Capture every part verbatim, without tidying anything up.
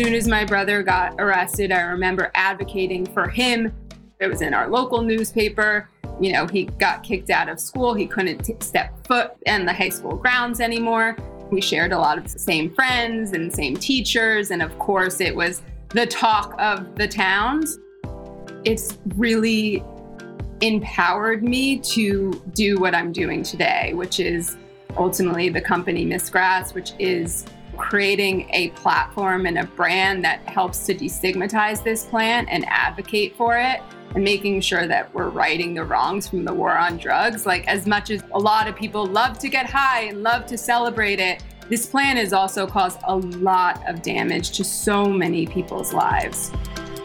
soon as my brother got arrested, I remember advocating for him. It was in our local newspaper. You know, he got kicked out of school. He couldn't t- step foot in the high school grounds anymore. We shared a lot of the same friends and same teachers. And of course, it was the talk of the towns. It's really empowered me to do what I'm doing today, which is ultimately the company Miss Grass, which is creating a platform and a brand that helps to destigmatize this plant and advocate for it, and making sure that we're righting the wrongs from the war on drugs. Like, as much as a lot of people love to get high and love to celebrate it, this plant has also caused a lot of damage to so many people's lives.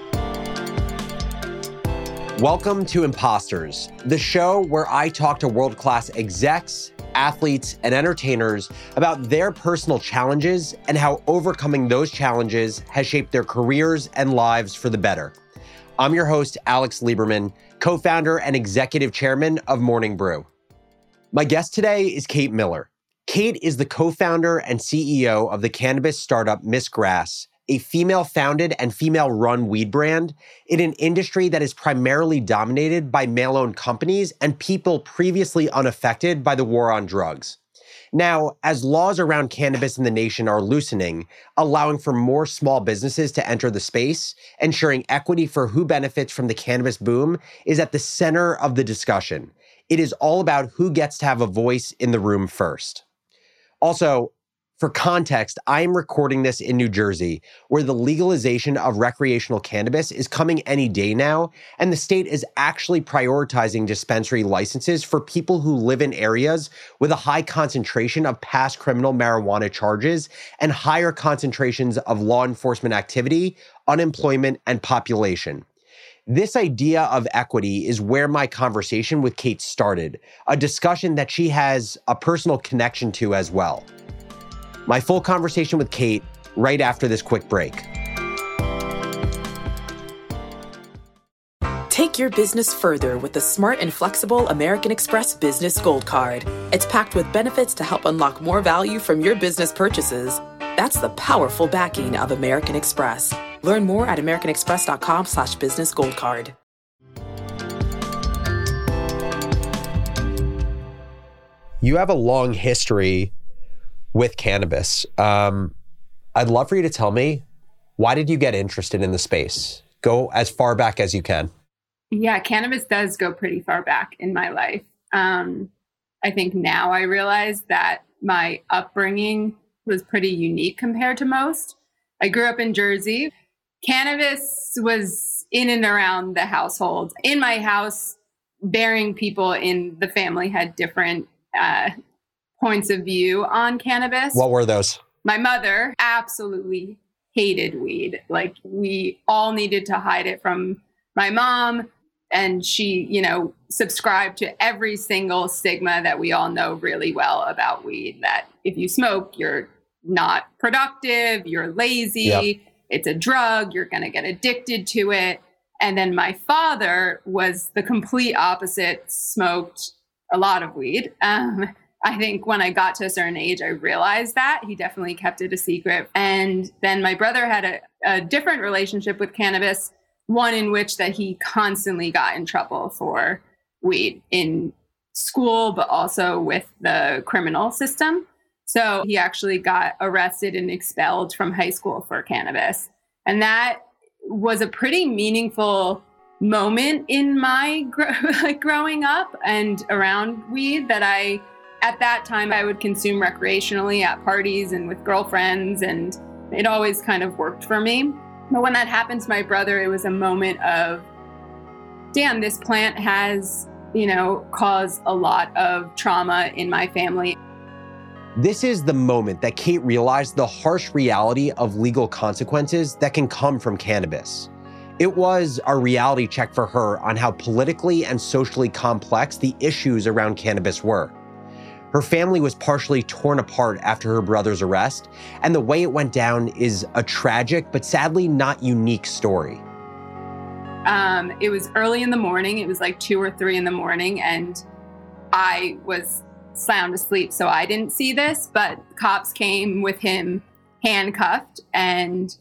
Welcome to Imposters, the show where I talk to world-class execs, athletes, and entertainers about their personal challenges and how overcoming those challenges has shaped their careers and lives for the better. I'm your host, Alex Lieberman, co-founder and executive chairman of Morning Brew. My guest today is Kate Miller. Kate is the co-founder and C E O of the cannabis startup Miss Grass, a female-founded and female-run weed brand in an industry that is primarily dominated by male-owned companies and people previously unaffected by the war on drugs. Now, as laws around cannabis in the nation are loosening, allowing for more small businesses to enter the space, ensuring equity for who benefits from the cannabis boom is at the center of the discussion. It is all about who gets to have a voice in the room first. Also, for context, I am recording this in New Jersey, where the legalization of recreational cannabis is coming any day now, and the state is actually prioritizing dispensary licenses for people who live in areas with a high concentration of past criminal marijuana charges and higher concentrations of law enforcement activity, unemployment, and population. This idea of equity is where my conversation with Kate started, a discussion that she has a personal connection to as well. My full conversation with Kate right after this quick break. Take your business further with the smart and flexible American Express Business Gold Card. It's packed with benefits to help unlock more value from your business purchases. That's the powerful backing of American Express. Learn more at americanexpress.com slash business gold card. You have a long history with cannabis. Um, I'd love for you to tell me, why did you get interested in the space? Go as far back as you can. Yeah, cannabis does go pretty far back in my life. Um, I think now I realize that my upbringing was pretty unique compared to most. I grew up in Jersey. Cannabis was in and around the household. In my house, varying people in the family had different uh, points of view on cannabis. What were those? My mother absolutely hated weed. Like, we all needed to hide it from my mom. And she, you know, subscribed to every single stigma that we all know really well about weed, that if you smoke, you're not productive, you're lazy, yep. It's a drug, you're going to get addicted to it. And then my father was the complete opposite, smoked a lot of weed. Um, I think when I got to a certain age, I realized that. He definitely kept it a secret. And then my brother had a, a different relationship with cannabis, one in which that he constantly got in trouble for weed in school, but also with the criminal system. So he actually got arrested and expelled from high school for cannabis. And that was a pretty meaningful moment in my gr- like growing up and around weed, that I, at that time, I would consume recreationally at parties and with girlfriends, and it always kind of worked for me. But when that happened to my brother, it was a moment of, damn, this plant has, you know, caused a lot of trauma in my family. This is the moment that Kate realized the harsh reality of legal consequences that can come from cannabis. It was a reality check for her on how politically and socially complex the issues around cannabis were. Her family was partially torn apart after her brother's arrest, and the way it went down is a tragic, but sadly not unique story. Um, it was early in the morning. It was like two or three in the morning, and I was sound asleep, so I didn't see this, but cops came with him handcuffed, and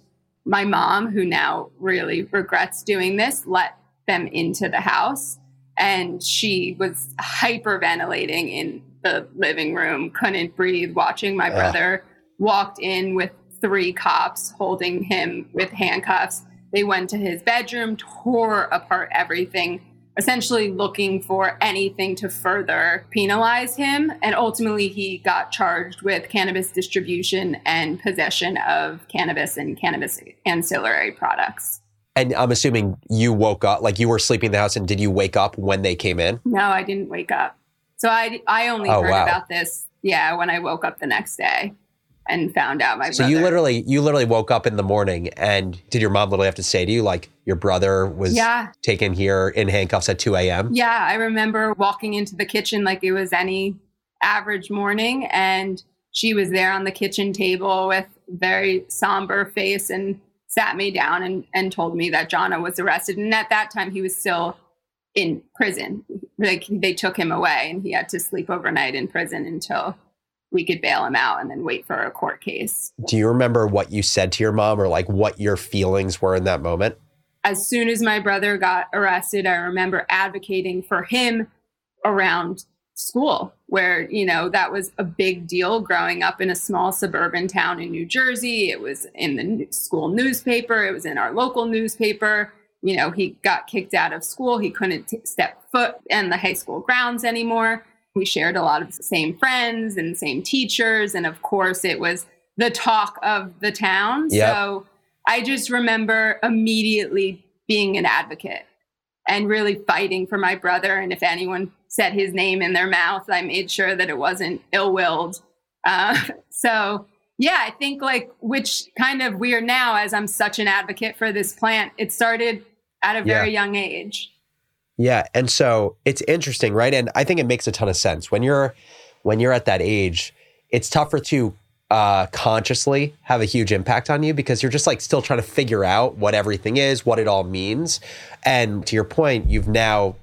my mom, who now really regrets doing this, let them into the house. And she was hyperventilating in the living room, couldn't breathe, watching my brother, uh. walked in with three cops holding him with handcuffs. They went to his bedroom, tore apart everything, essentially looking for anything to further penalize him. And ultimately, he got charged with cannabis distribution and possession of cannabis and cannabis ancillary products. And I'm assuming you woke up, like you were sleeping in the house, and did you wake up when they came in? No, I didn't wake up. So I, I only oh, heard wow. about this, yeah, when I woke up the next day and found out my so brother. So you literally, you literally woke up in the morning, and did your mom literally have to say to you, like, your brother was yeah. taken here in handcuffs at two a.m.? Yeah, I remember walking into the kitchen like it was any average morning, and she was there on the kitchen table with very somber face and sat me down and, and told me that Jonna was arrested. And at that time, he was still in prison. Like, they took him away, and he had to sleep overnight in prison until we could bail him out and then wait for a court case. Do you remember what you said to your mom, or like what your feelings were in that moment? As soon as my brother got arrested, I remember advocating for him around school, where, you know, that was a big deal growing up in a small suburban town in New Jersey. It was in the school newspaper. It was in our local newspaper. You know, he got kicked out of school. He couldn't t- step foot in the high school grounds anymore. We shared a lot of the same friends and same teachers. And of course, it was the talk of the town. Yep. So I just remember immediately being an advocate and really fighting for my brother. And if anyone said his name in their mouth, I made sure that it wasn't ill-willed. Uh, so yeah, I think like, which kind of weird now, as I'm such an advocate for this plant, it started at a very yeah. young age. Yeah. And so it's interesting, right? And I think it makes a ton of sense. When you're when you're at that age, it's tougher to uh, consciously have a huge impact on you, because you're just like still trying to figure out what everything is, what it all means. And to your point, you've now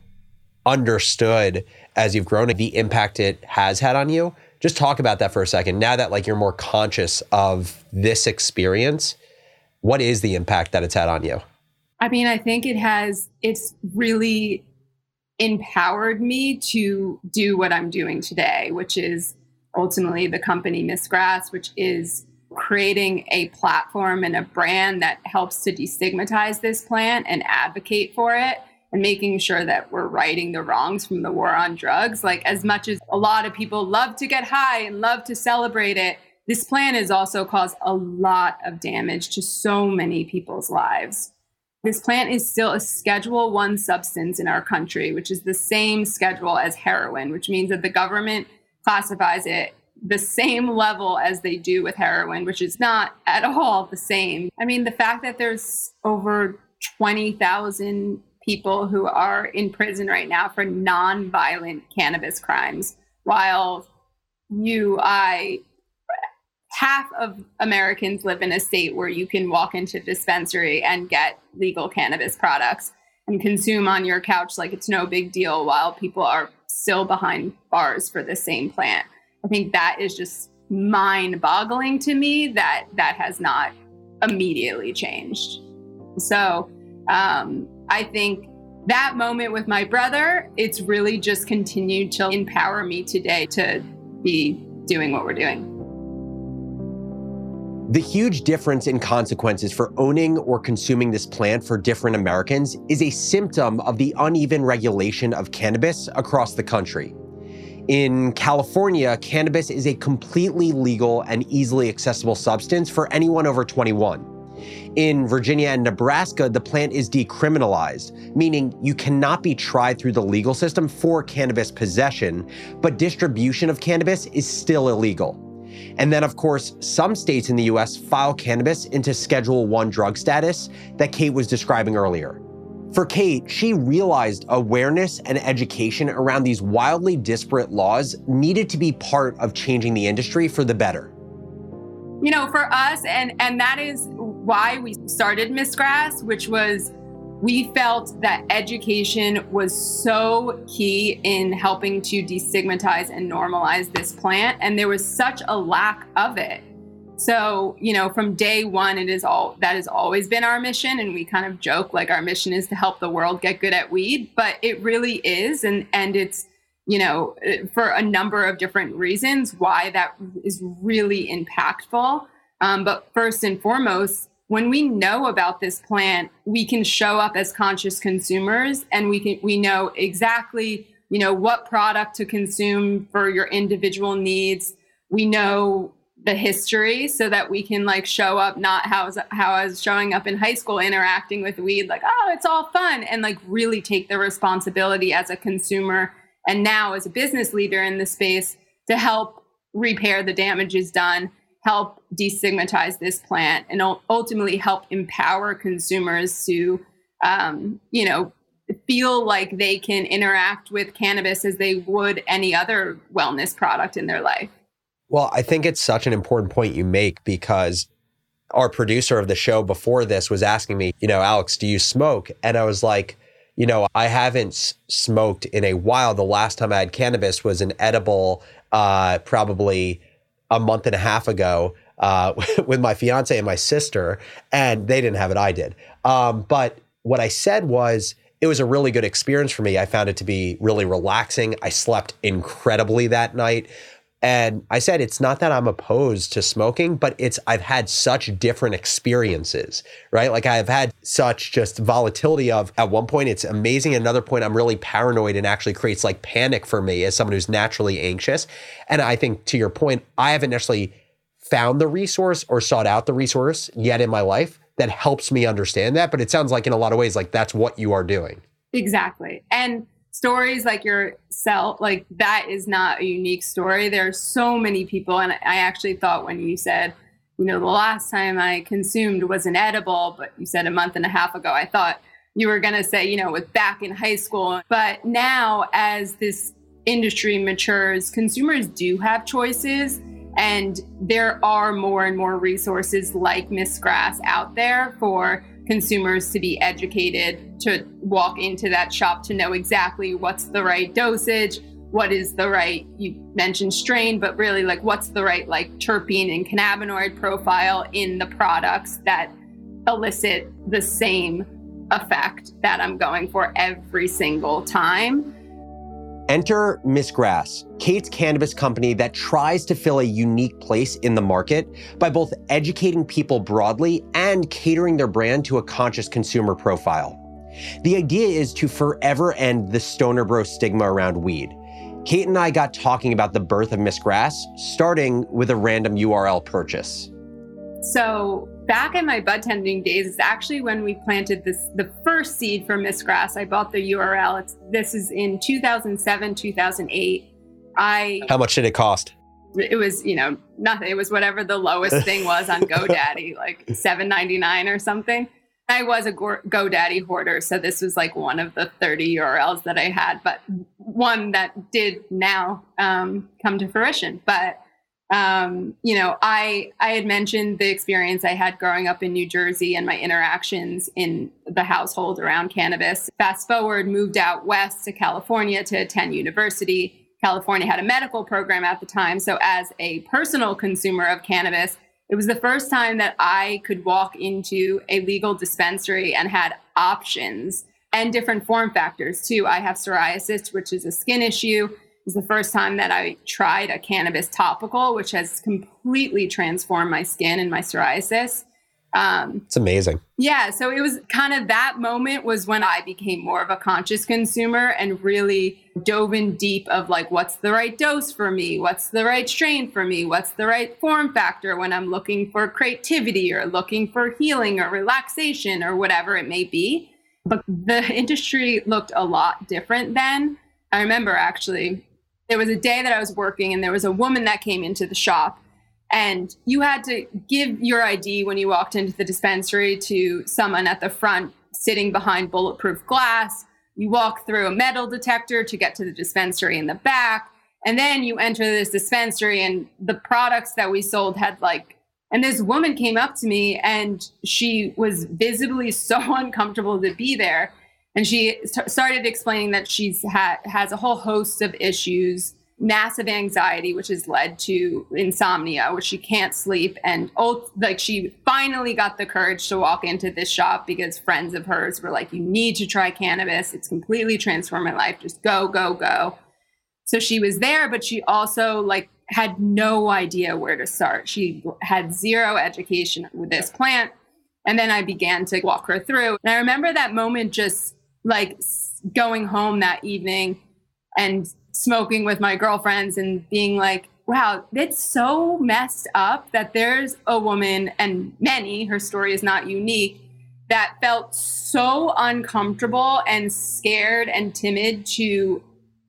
understood as you've grown the impact it has had on you. Just talk about that for a second. Now that like you're more conscious of this experience, what is the impact that it's had on you? I mean, I think it has, it's really empowered me to do what I'm doing today, which is ultimately the company Miss Grass, which is creating a platform and a brand that helps to destigmatize this plant and advocate for it, and making sure that we're righting the wrongs from the war on drugs. Like, as much as a lot of people love to get high and love to celebrate it, this plant has also caused a lot of damage to so many people's lives. This plant is still a Schedule One substance in our country, which is the same schedule as heroin, which means that the government classifies it the same level as they do with heroin, which is not at all the same. I mean, the fact that there's over twenty thousand people who are in prison right now for non-violent cannabis crimes, while you, I, half of Americans live in a state where you can walk into a dispensary and get legal cannabis products and consume on your couch like it's no big deal, while people are still behind bars for the same plant. I think that is just mind-boggling to me that that has not immediately changed. So um, I think that moment with my brother, it's really just continued to empower me today to be doing what we're doing. The huge difference in consequences for owning or consuming this plant for different Americans is a symptom of the uneven regulation of cannabis across the country. In California, cannabis is a completely legal and easily accessible substance for anyone over twenty-one. In Virginia and Nebraska, the plant is decriminalized, meaning you cannot be tried through the legal system for cannabis possession, but distribution of cannabis is still illegal. And then, of course, some states in the U S file cannabis into Schedule One drug status that Kate was describing earlier. For Kate, she realized awareness and education around these wildly disparate laws needed to be part of changing the industry for the better. You know, for us, and, and that is why we started Miss Grass, which was we felt that education was so key in helping to destigmatize and normalize this plant. And there was such a lack of it. So, you know, from day one, it is all that has always been our mission. And we kind of joke like our mission is to help the world get good at weed, but it really is. And, and it's, you know, for a number of different reasons why that is really impactful. Um, but first and foremost, when we know about this plant, we can show up as conscious consumers, and we can we know exactly, you know, what product to consume for your individual needs. We know the history so that we can like show up not how, how I was showing up in high school interacting with weed, like, oh, it's all fun, and like really take the responsibility as a consumer and now as a business leader in the space to help repair the damages done, help destigmatize this plant, and ultimately help empower consumers to, um, you know, feel like they can interact with cannabis as they would any other wellness product in their life. Well, I think it's such an important point you make, because our producer of the show before this was asking me, you know, Alex, do you smoke? And I was like, you know, I haven't s- smoked in a while. The last time I had cannabis was an edible, uh, probably a month and a half ago, uh, with my fiance and my sister, and they didn't have it. I did. Um, but what I said was, it was a really good experience for me. I found it to be really relaxing. I slept incredibly that night. And I said, it's not that I'm opposed to smoking, but it's, I've had such different experiences, right? Like I've had such just volatility of, at one point it's amazing. At another point, I'm really paranoid and actually creates like panic for me as someone who's naturally anxious. And I think to your point, I haven't necessarily found the resource or sought out the resource yet in my life that helps me understand that. But it sounds like in a lot of ways, like that's what you are doing. Exactly. And stories like yourself, like that is not a unique story. There are so many people. And I actually thought when you said, you know, the last time I consumed was an edible, but you said a month and a half ago, I thought you were going to say, you know, with back in high school. But now as this industry matures, consumers do have choices. And there are more and more resources like Miss Grass out there for consumers to be educated, to walk into that shop, to know exactly what's the right dosage, what is the right, you mentioned strain, but really like what's the right like terpene and cannabinoid profile in the products that elicit the same effect that I'm going for every single time. Enter Miss Grass, Kate's cannabis company that tries to fill a unique place in the market by both educating people broadly and catering their brand to a conscious consumer profile. The idea is to forever end the stoner bro stigma around weed. Kate and I got talking about the birth of Miss Grass, starting with a random U R L purchase. So back in my bud tending days is actually when we planted this, the first seed for Miss Grass. I bought the U R L. It's, this is in two thousand seven, two thousand eight. I How much did it cost? It was, you know, nothing. It was whatever the lowest thing was on GoDaddy, like seven ninety-nine or something. I was a GoDaddy hoarder, so this was like one of the thirty U R Ls that I had, but one that did now um, come to fruition. But Um, you know, I I had mentioned the experience I had growing up in New Jersey and my interactions in the household around cannabis. Fast forward, moved out west to California to attend university. California had a medical program at the time. So as a personal consumer of cannabis, it was the first time that I could walk into a legal dispensary and had options and different form factors too. I have psoriasis, which is a skin issue. It was the first time that I tried a cannabis topical, which has completely transformed my skin and my psoriasis. Um, it's amazing. Yeah. So it was kind of that moment was when I became more of a conscious consumer and really dove in deep of like, what's the right dose for me? What's the right strain for me? What's the right form factor when I'm looking for creativity or looking for healing or relaxation or whatever it may be. But the industry looked a lot different then. I remember actually, there was a day that I was working and there was a woman that came into the shop, and you had to give your I D when you walked into the dispensary to someone at the front sitting behind bulletproof glass. You walk through a metal detector to get to the dispensary in the back. And then you enter this dispensary and the products that we sold had like, and this woman came up to me and she was visibly so uncomfortable to be there. And she st- started explaining that she's ha- has a whole host of issues massive anxiety, which has led to insomnia, where she can't sleep. And ult- like she finally got the courage to walk into this shop because friends of hers were like, you need to try cannabis. It's completely transformed my life. Just go, go, go. So she was there, but she also like had no idea where to start. She had zero education with this plant. And then I began to walk her through. And I remember that moment just like going home that evening and smoking with my girlfriends and being like, wow, it's so messed up that there's a woman, and many, her story is not unique, that felt so uncomfortable and scared and timid to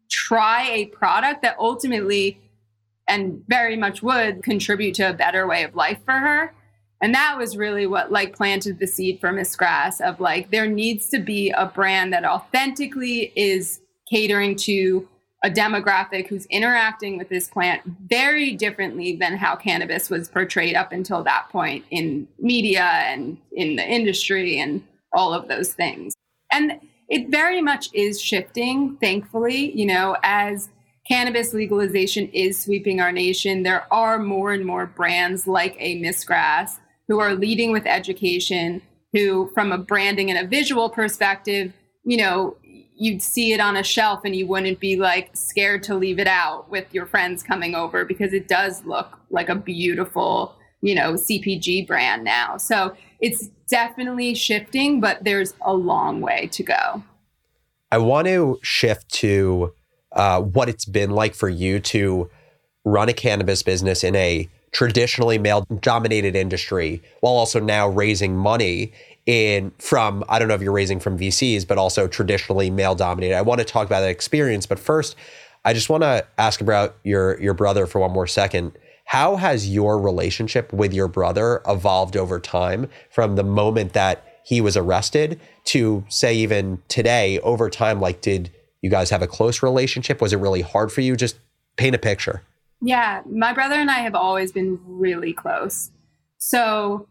try a product that ultimately, and very much would, contribute to a better way of life for her. And that was really what like planted the seed for Miss Grass of like, there needs to be a brand that authentically is catering to a demographic who's interacting with this plant very differently than how cannabis was portrayed up until that point in media and in the industry and all of those things. And it very much is shifting, thankfully, you know, as cannabis legalization is sweeping our nation. There are more and more brands like a Miss Grass who are leading with education, who from a branding and a visual perspective, you know, you'd see it on a shelf and you wouldn't be like scared to leave it out with your friends coming over because it does look like a beautiful, you know, C P G brand now. So it's definitely shifting, but there's a long way to go. I want to shift to uh, what it's been like for you to run a cannabis business in a traditionally male-dominated industry while also now raising money in from, I don't know if you're raising from V Cs, but also traditionally male-dominated. I want to talk about that experience, but first, I just want to ask about your your brother for one more second. How has your relationship with your brother evolved over time from the moment that he was arrested to, say, even today, over time? Like, did you guys have a close relationship? Was it really hard for you? Just paint a picture. Yeah, my brother and I have always been really close. So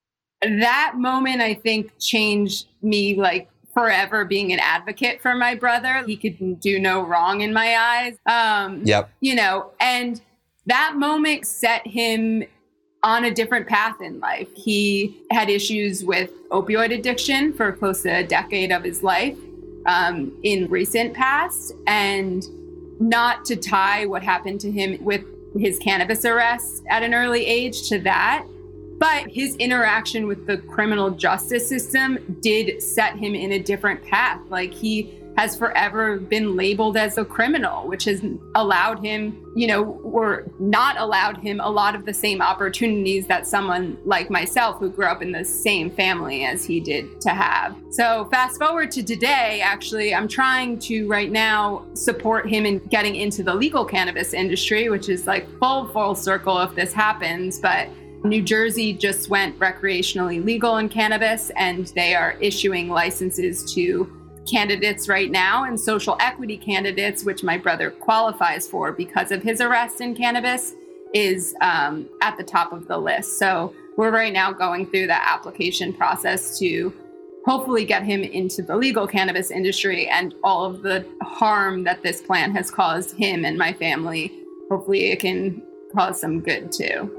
that moment, I think, changed me like forever being an advocate for my brother. He could do no wrong in my eyes. Um, yep. You know, and that moment set him on a different path in life. He had issues with opioid addiction for close to a decade of his life um, in recent past. And not to tie what happened to him with his cannabis arrest at an early age to that, but his interaction with the criminal justice system did set him in a different path. Like, he has forever been labeled as a criminal, which has allowed him, you know, or not allowed him a lot of the same opportunities that someone like myself, who grew up in the same family as he did, to have. So fast forward to today, actually, I'm trying to right now support him in getting into the legal cannabis industry, which is like full, full circle if this happens. But New Jersey just went recreationally legal in cannabis, and they are issuing licenses to candidates right now, and social equity candidates, which my brother qualifies for because of his arrest in cannabis, is um, at the top of the list. So we're right now going through that application process to hopefully get him into the legal cannabis industry, and all of the harm that this plant has caused him and my family, hopefully it can cause some good too.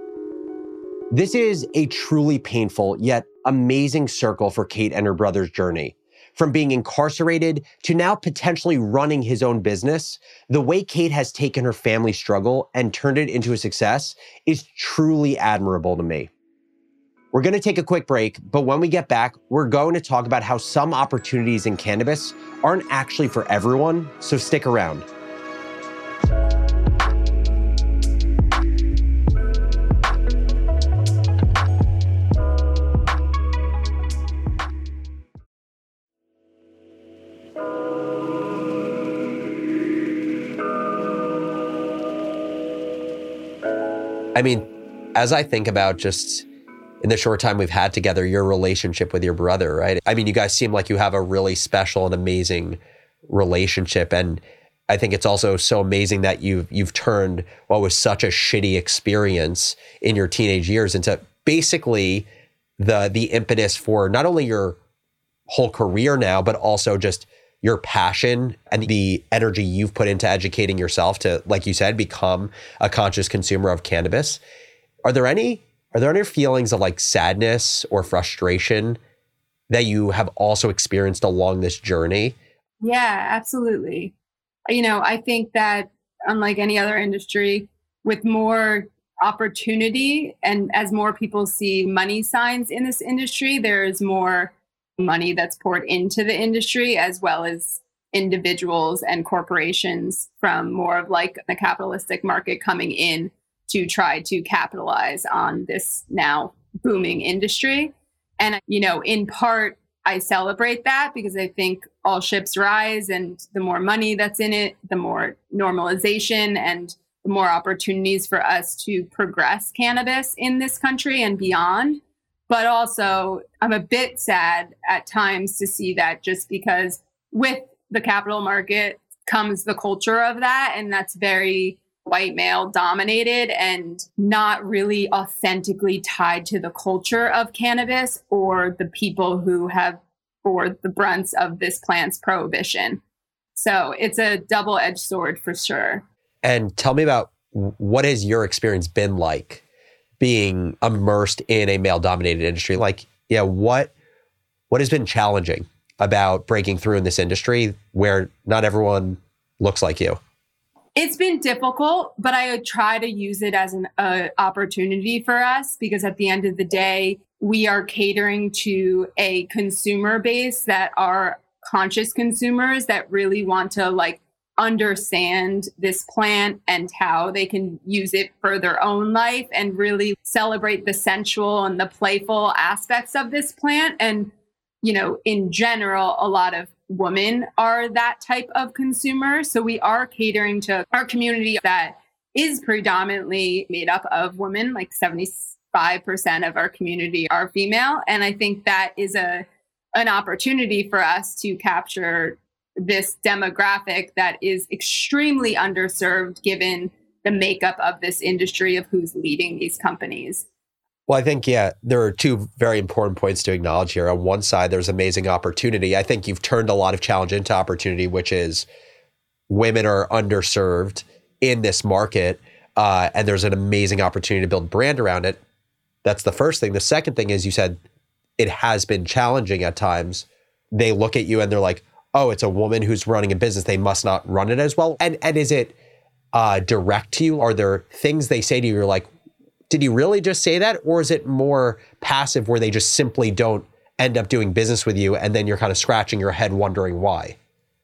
This is a truly painful yet amazing circle for Kate and her brother's journey. From being incarcerated to now potentially running his own business, the way Kate has taken her family struggle and turned it into a success is truly admirable to me. We're going to take a quick break, but when we get back, we're going to talk about how some opportunities in cannabis aren't actually for everyone, so stick around. I mean, as I think about just in the short time we've had together, your relationship with your brother, right? I mean, you guys seem like you have a really special and amazing relationship. And I think it's also so amazing that you've, you've turned what was such a shitty experience in your teenage years into basically the, the impetus for not only your whole career now, but also just your passion and the energy you've put into educating yourself to, like you said, become a conscious consumer of cannabis. Are there any are there any feelings of like sadness or frustration that you have also experienced along this journey? Yeah, absolutely. You know, I think that unlike any other industry, with more opportunity and as more people see money signs in this industry, there is more money that's poured into the industry, as well as individuals and corporations from more of like the capitalistic market coming in to try to capitalize on this now booming industry. And, you know, in part, I celebrate that because I think all ships rise, and the more money that's in it, the more normalization and the more opportunities for us to progress cannabis in this country and beyond. But also, I'm a bit sad at times to see that, just because with the capital market comes the culture of that. And that's very white male dominated and not really authentically tied to the culture of cannabis or the people who have bore the brunts of this plant's prohibition. So it's a double-edged sword for sure. And tell me about, what has your experience been like being immersed in a male-dominated industry? Like, yeah, what what has been challenging about breaking through in this industry where not everyone looks like you? It's been difficult, but I try to use it as an uh, opportunity for us, because at the end of the day, we are catering to a consumer base that are conscious consumers that really want to like understand this plant and how they can use it for their own life and really celebrate the sensual and the playful aspects of this plant. And, you know, in general, a lot of women are that type of consumer. So we are catering to our community that is predominantly made up of women, like seventy-five percent of our community are female. And I think that is a an opportunity for us to capture this demographic that is extremely underserved given the makeup of this industry of who's leading these companies. Well, I think, yeah, there are two very important points to acknowledge here. On one side, there's amazing opportunity. I think you've turned a lot of challenge into opportunity, which is women are underserved in this market, uh, and there's an amazing opportunity to build brand around it. That's the first thing. The second thing is, you said it has been challenging at times. They look at you and they're like, oh, it's a woman who's running a business. They must not run it as well. And and is it uh, direct to you? Are there things they say to you, you're like, did you really just say that? Or is it more passive where they just simply don't end up doing business with you, and then you're kind of scratching your head wondering why?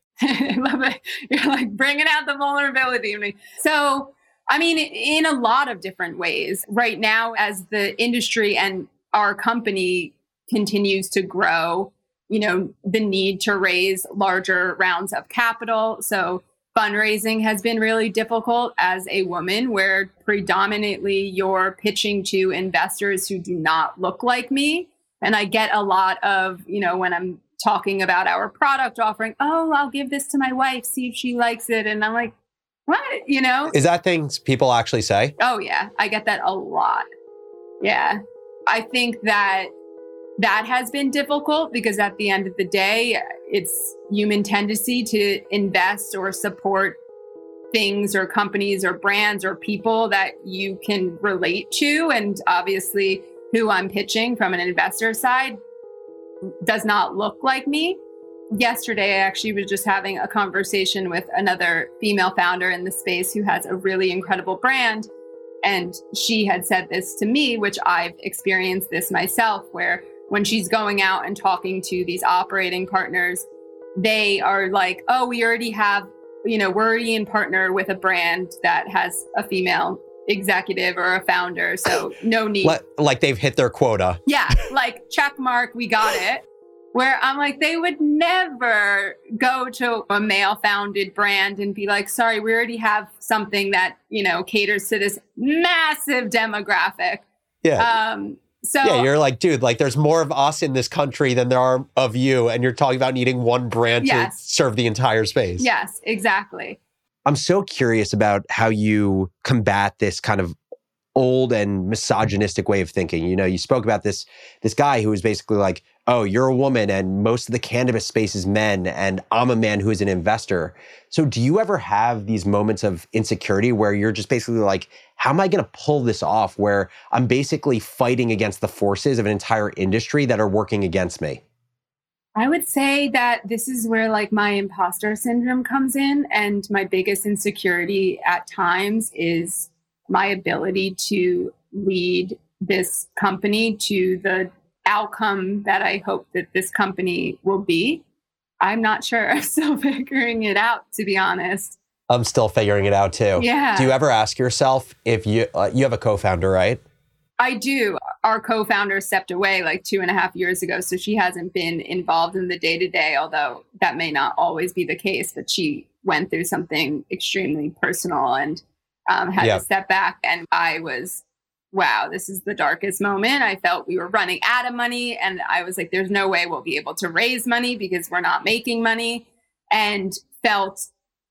I love it. You're like bringing out the vulnerability in me. So, I mean, in a lot of different ways. Right now, as the industry and our company continues to grow, you know, the need to raise larger rounds of capital. So fundraising has been really difficult as a woman, where predominantly you're pitching to investors who do not look like me. And I get a lot of, you know, when I'm talking about our product offering, oh, I'll give this to my wife, see if she likes it. And I'm like, what? You know? Is that things people actually say? Oh, yeah. I get that a lot. Yeah. I think that that has been difficult because at the end of the day, it's human tendency to invest or support things or companies or brands or people that you can relate to. And obviously, who I'm pitching from an investor side does not look like me. Yesterday, I actually was just having a conversation with another female founder in the space who has a really incredible brand. And she had said this to me, which I've experienced this myself, where when she's going out and talking to these operating partners, they are like, oh, we already have, you know, we're already in partner with a brand that has a female executive or a founder. So no need. Like, like they've hit their quota. Yeah. Like check mark, we got it. Where I'm like, they would never go to a male founded brand and be like, sorry, we already have something that, you know, caters to this massive demographic. Yeah. Um, So yeah, you're like, dude, like there's more of us in this country than there are of you. And you're talking about needing one brand yes. to serve the entire space. Yes, exactly. I'm so curious about how you combat this kind of old and misogynistic way of thinking. You know, you spoke about this this guy who was basically like, oh, you're a woman and most of the cannabis space is men and I'm a man who is an investor. So do you ever have these moments of insecurity where you're just basically like, how am I going to pull this off where I'm basically fighting against the forces of an entire industry that are working against me? I would say that this is where like my imposter syndrome comes in, and my biggest insecurity at times is my ability to lead this company to the outcome that I hope that this company will be. I'm not sure. I'm still figuring it out, to be honest. I'm still figuring it out too. Yeah. Do you ever ask yourself if you, uh, you have a co-founder, right? I do. Our co-founder stepped away like two and a half years ago, so she hasn't been involved in the day-to-day, although that may not always be the case, but she went through something extremely personal and um, had Yeah. to step back. And I was, wow, this is the darkest moment. I felt we were running out of money, and I was like, there's no way we'll be able to raise money because we're not making money, and felt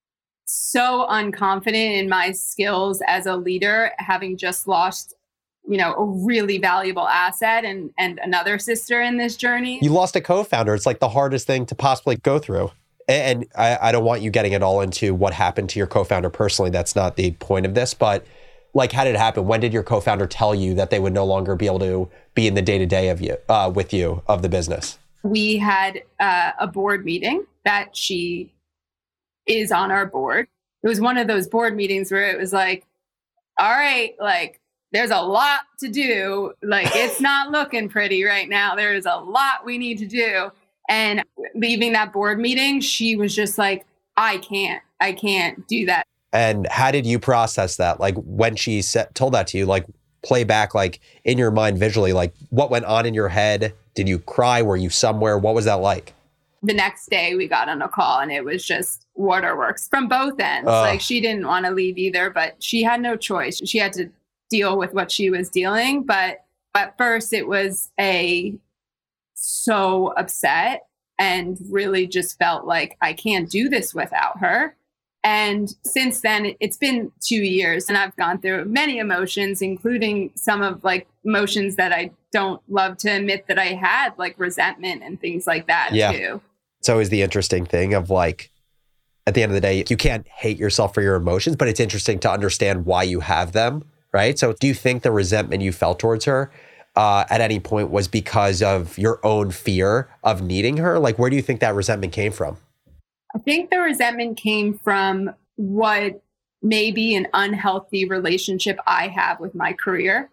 so unconfident in my skills as a leader, having just lost you know, a really valuable asset and and another sister in this journey. You lost a co-founder. It's like the hardest thing to possibly go through. And I, I don't want you getting it all into what happened to your co-founder personally. That's not the point of this. But like, how did it happen? When did your co-founder tell you that they would no longer be able to be in the day-to-day of you, uh, with you of the business? We had uh, a board meeting that she is on our board. It was one of those board meetings where it was like, all right, like, there's a lot to do. Like, it's not looking pretty right now. There's a lot we need to do. And leaving that board meeting, she was just like, I can't, I can't do that. And how did you process that? Like, when she said, told that to you, like, play back, like, in your mind visually, like, what went on in your head? Did you cry? Were you somewhere? What was that like? The next day we got on a call and it was just waterworks from both ends. Uh, like, she didn't want to leave either, but she had no choice. She had to deal with what she was dealing. But at first it was a so upset and really just felt like I can't do this without her. And since then it's been two years and I've gone through many emotions, including some of like emotions that I don't love to admit that I had, like resentment and things like that yeah. too. It's always the interesting thing of like, at the end of the day, you can't hate yourself for your emotions, but it's interesting to understand why you have them. Right? So do you think the resentment you felt towards her uh, at any point was because of your own fear of needing her? Like, where do you think that resentment came from? I think the resentment came from what may be an unhealthy relationship I have with my career,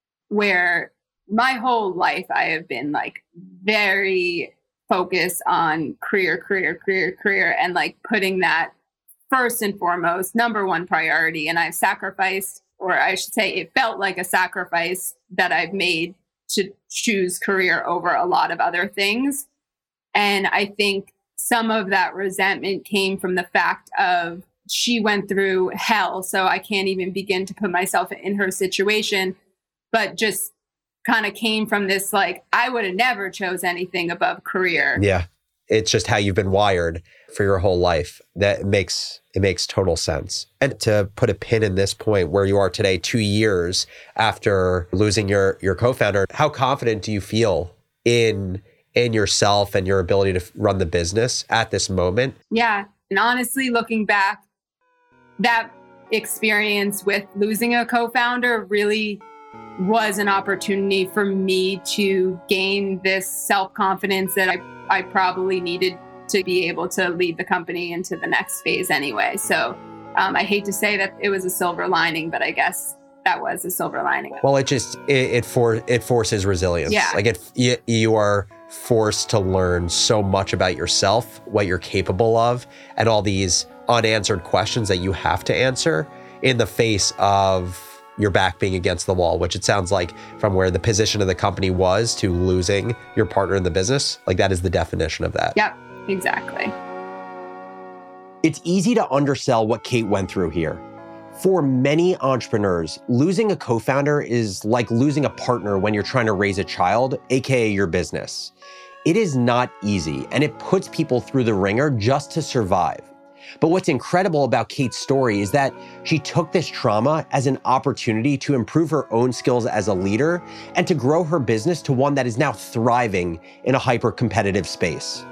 where my whole life I have been like very focused on career, career, career, career, and like putting that first and foremost, number one priority. And I've sacrificed, or I should say it felt like a sacrifice that I've made to choose career over a lot of other things. And I think some of that resentment came from the fact of she went through hell. So I can't even begin to put myself in her situation, but just kind of came from this, like, I would have never chose anything above career. Yeah. It's just how you've been wired for your whole life. That makes, it makes total sense. And to put a pin in this point where you are today, two years after losing your, your co-founder, how confident do you feel in, in yourself and your ability to run the business at this moment? Yeah. And honestly, looking back, that experience with losing a co-founder really was an opportunity for me to gain this self-confidence that I, I probably needed to be able to lead the company into the next phase anyway. So um, I hate to say that it was a silver lining, but I guess that was a silver lining. Well, it just, it, it, for, it forces resilience. Yeah. Like it, you, you are forced to learn so much about yourself, what you're capable of, and all these unanswered questions that you have to answer in the face of your back being against the wall, which it sounds like from where the position of the company was to losing your partner in the business, like that is the definition of that. Yep, exactly. It's easy to undersell what Kate went through here. For many entrepreneurs, losing a co-founder is like losing a partner when you're trying to raise a child, A K A your business. It is not easy, and it puts people through the ringer just to survive. But what's incredible about Kate's story is that she took this trauma as an opportunity to improve her own skills as a leader and to grow her business to one that is now thriving in a hyper-competitive space.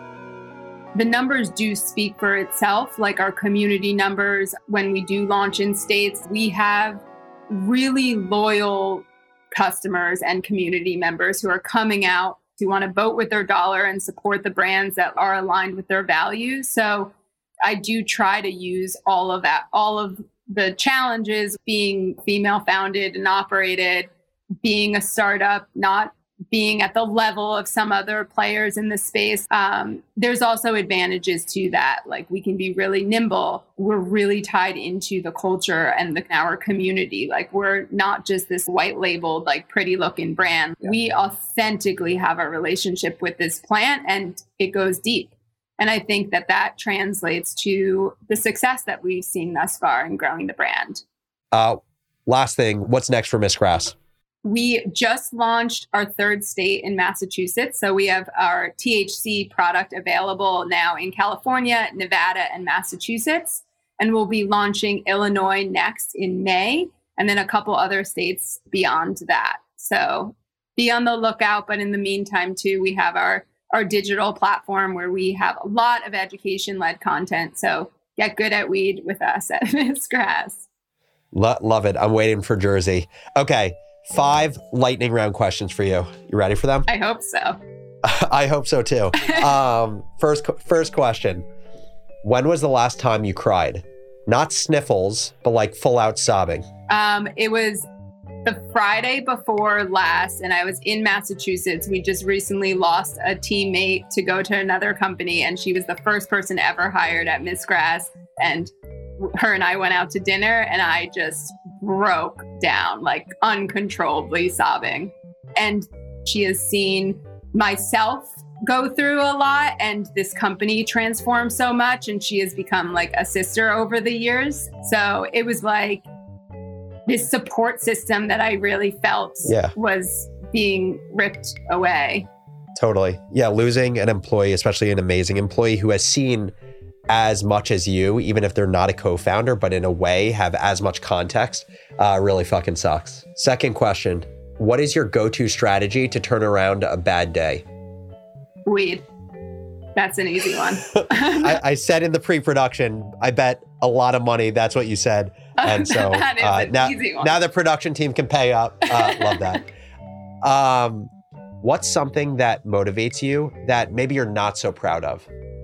The numbers do speak for itself, like our community numbers. When we do launch in states, we have really loyal customers and community members who are coming out to want to vote with their dollar and support the brands that are aligned with their values. So I do try to use all of that, all of the challenges, being female founded and operated, being a startup, not being at the level of some other players in the space. Um, there's also advantages to that. Like we can be really nimble. We're really tied into the culture and the, our community. Like we're not just this white labeled, like pretty looking brand. Yeah. We authentically have a relationship with this plant and it goes deep. And I think that that translates to the success that we've seen thus far in growing the brand. Uh, last thing, what's next for Miss Grass? We just launched our third state in Massachusetts. So we have our T H C product available now in California, Nevada, and Massachusetts. And we'll be launching Illinois next in May, and then a couple other states beyond that. So be on the lookout. But in the meantime, too, we have our, our digital platform where we have a lot of education-led content. So get good at weed with us at Miss Grass. Lo- love it. I'm waiting for Jersey. Okay. Five lightning round questions for you. You ready for them? I hope so. I hope so too. um, first, first question. When was the last time you cried? Not sniffles, but like full out sobbing. Um, it was the Friday before last, and I was in Massachusetts. We just recently lost a teammate to go to another company, and she was the first person ever hired at Miss Grass. And her and I went out to dinner, and I just broke down, like uncontrollably sobbing. And she has seen myself go through a lot and this company transform so much. And she has become like a sister over the years. So it was like this support system that I really felt yeah. was being ripped away. Totally. Yeah. Losing an employee, especially an amazing employee who has seen as much as you, even if they're not a co-founder, but in a way have as much context, uh, really fucking sucks. Second question, what is your go-to strategy to turn around a bad day? Weed. That's an easy one. I, I said in the pre-production, I bet a lot of money. That's what you said. And so that is uh, an now, easy one. now the production team can pay up. Uh, love that. Um, what's something that motivates you that maybe you're not so proud of?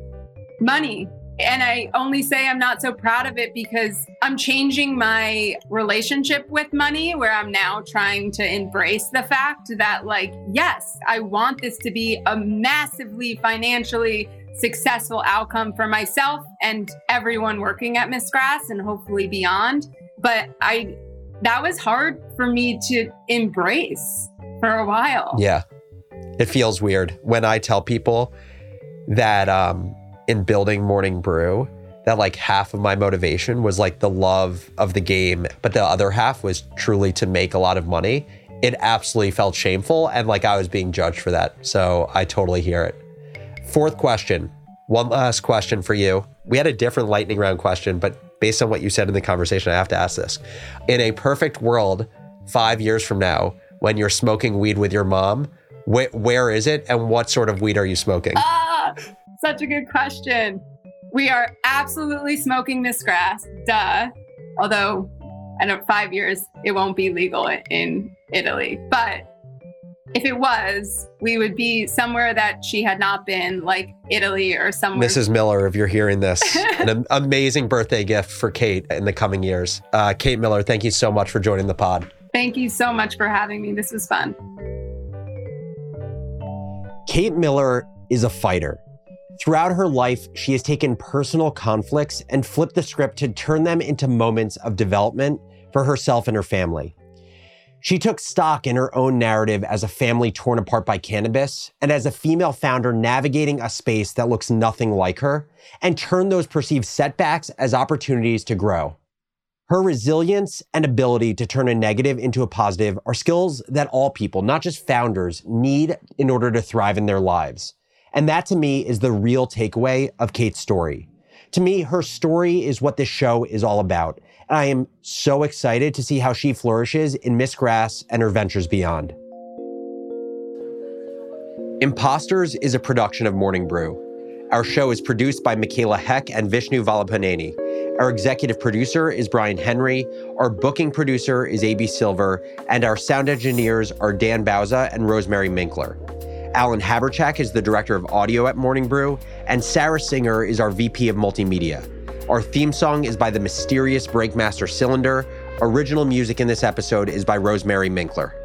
Money. And I only say I'm not so proud of it because I'm changing my relationship with money, where I'm now trying to embrace the fact that, like, yes, I want this to be a massively financially successful outcome for myself and everyone working at Miss Grass and hopefully beyond. But I, that was hard for me to embrace for a while. Yeah. It feels weird when I tell people that, um, in building Morning Brew, that like half of my motivation was like the love of the game, but the other half was truly to make a lot of money. It absolutely felt shameful and like I was being judged for that. So I totally hear it. Fourth question, one last question for you. We had a different lightning round question, but based on what you said in the conversation, I have to ask this. In a perfect world, five years from now, when you're smoking weed with your mom, wh- where is it and what sort of weed are you smoking? Ah! Such a good question. We are absolutely smoking Miss Grass, duh. Although, I know five years, it won't be legal in Italy. But if it was, we would be somewhere that she had not been, like Italy or somewhere. Missus Miller, if you're hearing this, an am- amazing birthday gift for Kate in the coming years. Uh, Kate Miller, thank you so much for joining the pod. Thank you so much for having me. This was fun. Kate Miller is a fighter. Throughout her life, she has taken personal conflicts and flipped the script to turn them into moments of development for herself and her family. She took stock in her own narrative as a family torn apart by cannabis and as a female founder navigating a space that looks nothing like her, and turned those perceived setbacks as opportunities to grow. Her resilience and ability to turn a negative into a positive are skills that all people, not just founders, need in order to thrive in their lives. And that to me is the real takeaway of Kate's story. To me, her story is what this show is all about. And I am so excited to see how she flourishes in Miss Grass and her ventures beyond. Imposters is a production of Morning Brew. Our show is produced by Michaela Heck and Vishnu Valapaneni. Our executive producer is Brian Henry. Our booking producer is A B Silver. And our sound engineers are Dan Bauza and Rosemary Minkler. Alan Haberchak is the director of audio at Morning Brew. And Sarah Singer is our V P of multimedia. Our theme song is by the mysterious Breakmaster Cylinder. Original music in this episode is by Rosemary Minkler.